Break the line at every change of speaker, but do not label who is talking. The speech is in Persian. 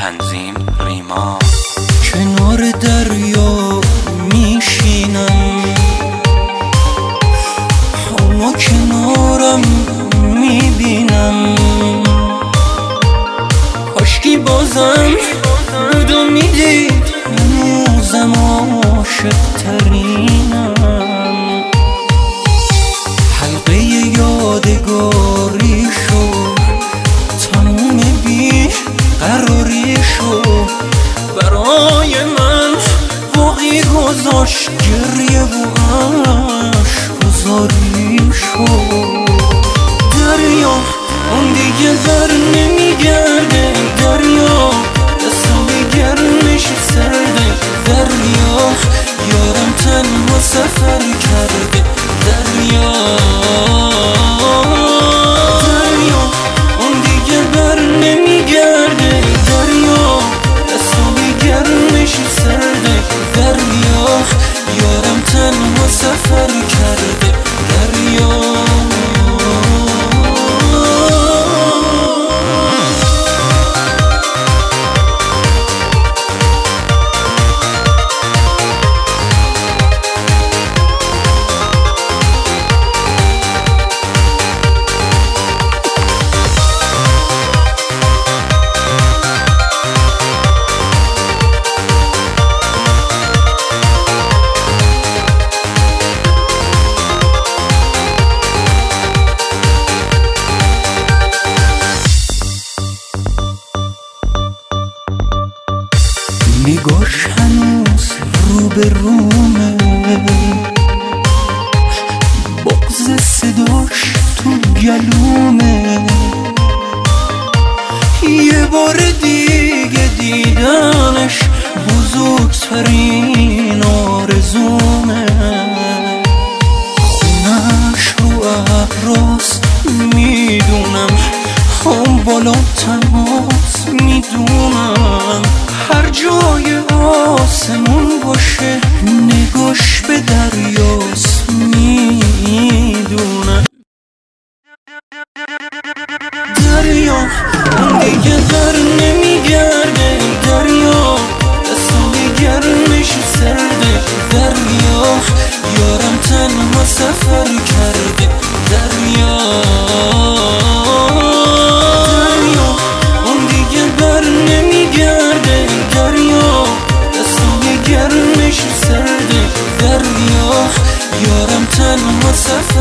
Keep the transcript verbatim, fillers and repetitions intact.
تنظیم ریما.
کنار دریا میشینم، اما کنارم میبینم. کاشکی بازم بودو میدید، هنوزم عاشق ترینم. حلقه یادگاری شو، تموم بی قراری شو. برای من باقی گذاشت گریه و عشق‌گذاری شو. دریا اون دیگه بر نمیگرده، دریا دستای گرمش سرده. دریا یارم تنها سفر کرده. دریا دریا اون دیگه بر نمیگرده، دریا دستای گرمش سرده. دریا یارم تنها سفر کرده. دریا نگاش هنوز رو به رومه، بغض صداش تو گلومه. یه بار دیگه دیدنش بزرگترین آرزومه. خونش رو احراز میدونم، هم بالا تماس میدونم. هر جای آسمون باشه نگاش به دریاست میدونم. دریا اون دیگه بر نمیگرده، دریا دستای گرمش سرده. دریا یارم تنها سفر کرده. دریا دریا اون دیگه بر نمیگرده، دریا دستای گرمش سرده. دریا یارم تنها سفر